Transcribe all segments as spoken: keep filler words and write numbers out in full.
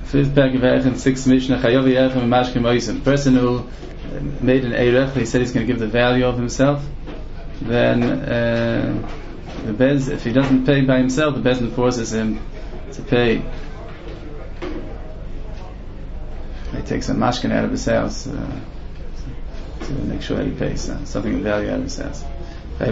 Fifth paragraph, Erech and sixth Mishnah, Chayav Yerech and Mashkim Oisim. Person who made an Erech, he said he's going to give the value of himself, then uh, the Bez, if he doesn't pay by himself, the Bezin forces him to pay. He takes a mashkin out of his house uh, to make sure that he pays uh, something of value out of his house. The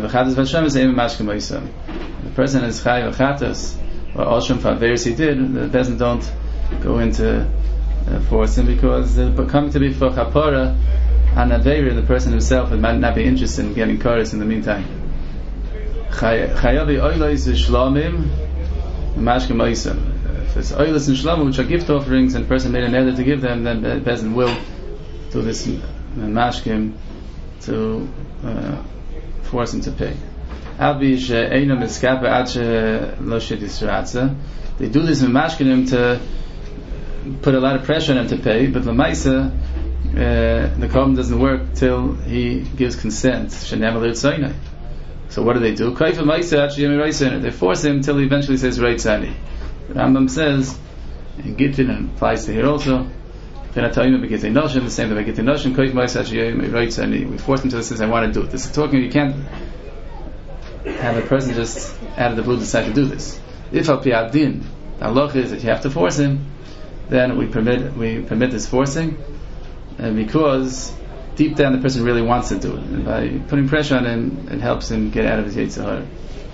person is Chayav Chatas, or Osham Faveris he did, the Bezin don't go into uh, force him, because uh, coming to be for Chapora and Aveira, the person himself might not be interested in getting chorus in the meantime. Chayavi Oilos Shlamim Mashkim Oisam. If it's Oilos and Shlamim, which are gift offerings, and the person made an order to give them, then Bezin will do this Mashkim to uh, force him to pay. They do this in Mashkinim to put a lot of pressure on him to pay, but Lamaisa, uh, the problem doesn't work till he gives consent. So what do they do? They force him until he eventually says Reitzani. The Rambam says in Gittin, and applies to here also, the same way Gittin Noshim, we force him to say, I want to do it. This is talking, you can't have a person just out of the blue decide to do this. If al pi adin, the halach is that you have to force him, then we permit we permit this forcing, and because deep down the person really wants to do it, and by putting pressure on him, it helps him get out of his Yetzer Hara.